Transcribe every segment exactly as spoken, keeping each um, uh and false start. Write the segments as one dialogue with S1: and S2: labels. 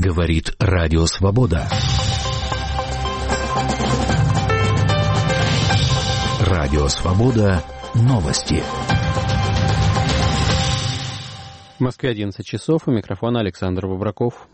S1: Говорит Радио Свобода. Радио Свобода. Новости.
S2: В Москве одиннадцать часов. У микрофона Александр Бобраков.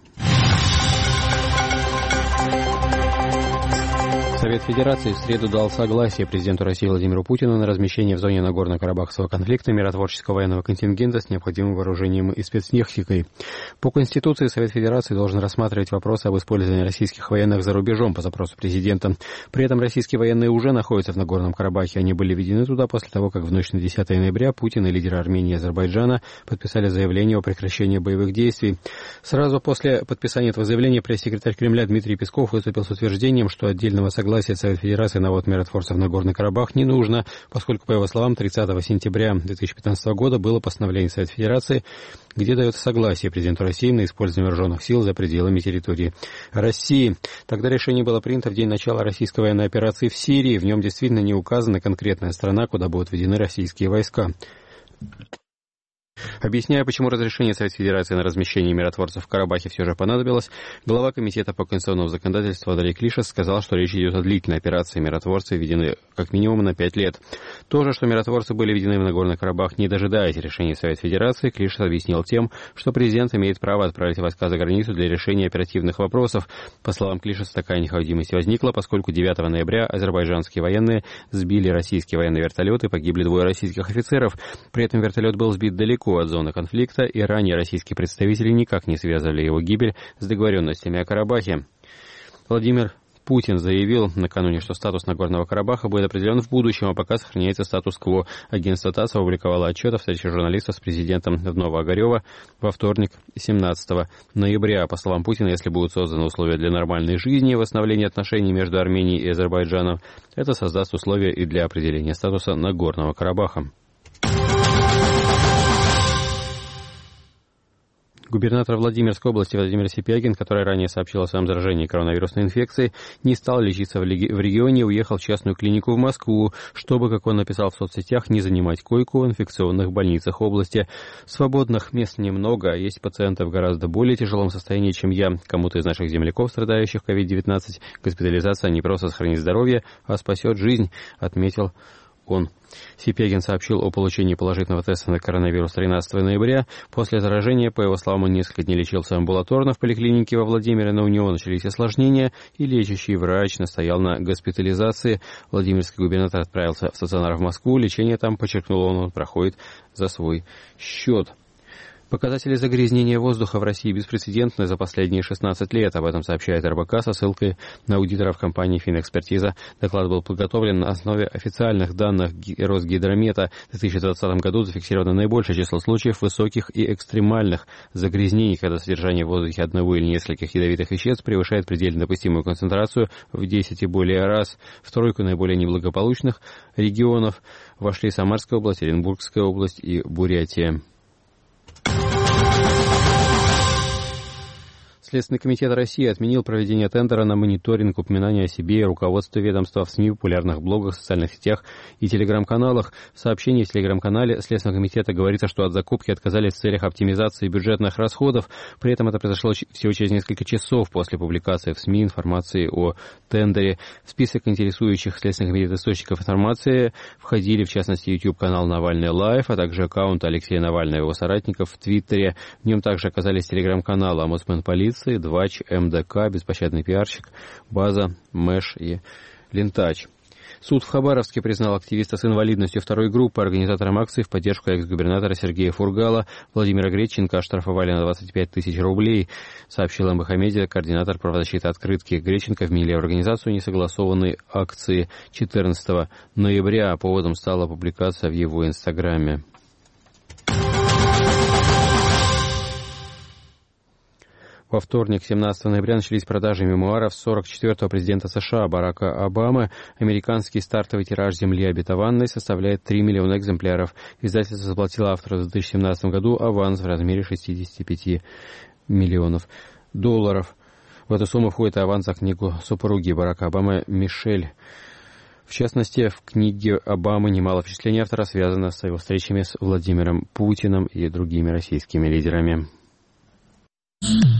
S2: Совет Федерации в среду дал согласие президенту России Владимиру Путину на размещение в зоне Нагорно-Карабахского конфликта миротворческого военного контингента с необходимым вооружением и спецтехникой. По Конституции Совет Федерации должен рассматривать вопросы об использовании российских военных за рубежом по запросу президента. При этом российские военные уже находятся в Нагорном Карабахе. Они были введены туда после того, как в ночь на десятое ноября Путин и лидеры Армении и Азербайджана подписали заявление о прекращении боевых действий. Сразу после подписания этого заявления пресс-секретарь Кремля Дмитрий Песков выступил с утверждением, что отдельного согласия Согласие Совет Федерации на ввод миротворцев в Нагорный Карабах не нужно, поскольку, по его словам, тридцатого сентября две тысячи пятнадцатого года было постановление Совета Федерации, где дается согласие президенту России на использование вооруженных сил за пределами территории России. Тогда решение было принято в день начала российской военной операции в Сирии. В нем действительно не указана конкретная страна, куда будут введены российские войска. Объясняя, почему разрешение Совета Федерации на размещение миротворцев в Карабахе все же понадобилось, глава Комитета по конституционному законодательству Андрей Клишес сказал, что речь идет о длительной операции. Миротворцы введены как минимум на пять лет. То же, что миротворцы были введены в Нагорный Карабах, не дожидаясь решения Совета Федерации, Клишес объяснил тем, что президент имеет право отправить войска за границу для решения оперативных вопросов. По словам Клишеса, такая необходимость возникла, поскольку девятого ноября азербайджанские военные сбили российские военные вертолеты и погибли двое российских офицеров. При этом вертолет был сбит далеко от зоны конфликта, и ранее российские представители никак не связывали его гибель с договоренностями о Карабахе. Владимир Путин заявил накануне, что статус Нагорного Карабаха будет определен в будущем, а пока сохраняется статус-кво. Агентство ТАСС опубликовало отчет о встрече журналистов с президентом Новоогарева во вторник, семнадцатого ноября. По словам Путина, если будут созданы условия для нормальной жизни и восстановления отношений между Арменией и Азербайджаном, это создаст условия и для определения статуса Нагорного Карабаха. Губернатор Владимирской области Владимир Сипягин, который ранее сообщил о своем заражении коронавирусной инфекцией, не стал лечиться в регионе и уехал в частную клинику в Москву, чтобы, как он написал в соцсетях, не занимать койку в инфекционных больницах области. Свободных мест немного, а есть пациенты в гораздо более тяжелом состоянии, чем я. Кому-то из наших земляков, страдающих ковид девятнадцать, госпитализация не просто сохранит здоровье, а спасет жизнь, отметил он. Сипягин сообщил о получении положительного теста на коронавирус тринадцатого ноября. После заражения, по его словам, он несколько дней лечился амбулаторно в поликлинике во Владимире, но у него начались осложнения, и лечащий врач настоял на госпитализации. Владимирский губернатор отправился в стационар в Москву. Лечение там, подчеркнул он, он проходит за свой счет. Показатели загрязнения воздуха в России беспрецедентны за последние шестнадцать лет. Об этом сообщает эр бэ ка со ссылкой на аудиторов компании «Финэкспертиза». Доклад был подготовлен на основе официальных данных Росгидромета. В две тысячи двадцатом году зафиксировано наибольшее число случаев высоких и экстремальных загрязнений, когда содержание в воздухе одного или нескольких ядовитых веществ превышает предельно допустимую концентрацию в десять и более раз. В тройку наиболее неблагополучных регионов вошли Самарская область, Оренбургская область и Бурятия. Следственный комитет России отменил проведение тендера на мониторинг упоминания о себе и руководстве ведомства в СМИ, популярных блогах, социальных сетях и телеграм-каналах. В сообщении в телеграм-канале Следственного комитета говорится, что от закупки отказались в целях оптимизации бюджетных расходов. При этом это произошло всего через несколько часов после публикации в СМИ информации о тендере. В список интересующих Следственный комитет источников информации входили, в частности, YouTube-канал «Навальный Лайв», а также аккаунт Алексея Навального и его соратников в Твиттере. В нем также оказались телеграм-каналы «Омбудсмен полиции», Двач, эм дэ ка, Беспощадный пиарщик, База, Мэш и Лентач. Суд в Хабаровске признал активиста с инвалидностью второй группы, организатором акции в поддержку экс-губернатора Сергея Фургала. Владимира Греченко оштрафовали на двадцать пять тысяч рублей, сообщил эм бэ ха Медиа, координатор правозащиты «Открытки». Греченко вменили в организацию несогласованной акции четырнадцатого ноября. Поводом стала публикация в его инстаграме. Во вторник, семнадцатого ноября, начались продажи мемуаров сорок четвёртого президента США Барака Обамы. Американский стартовый тираж «Земли обетованной» составляет три миллиона экземпляров. Издательство заплатило автору в две тысячи семнадцатом году аванс в размере шестьдесят пять миллионов долларов. В эту сумму входит аванс за книгу супруги Барака Обамы Мишель. В частности, в книге Обамы немало впечатлений автора связано с его встречами с Владимиром Путиным и другими российскими лидерами.